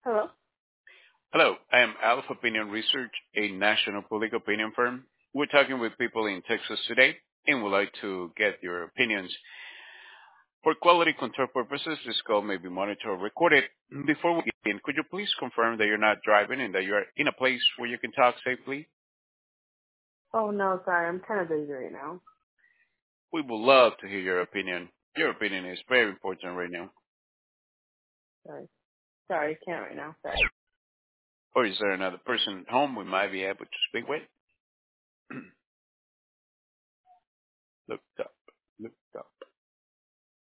Hello? Hello, I am Alpha Opinion Research, a national public opinion firm. We're talking with people in Texas today and would like to get your opinions. For quality control purposes, this call may be monitored or recorded. Before we begin, could you please confirm that you're not driving and that you're in a place where you can talk safely? Oh, no, sorry. I'm kind of busy right now. We would love to hear your opinion. Your opinion is very important right now. Sorry. Sorry, can't right now. Sorry. Or is there another person at home we might be able to speak with? Look up. Look up.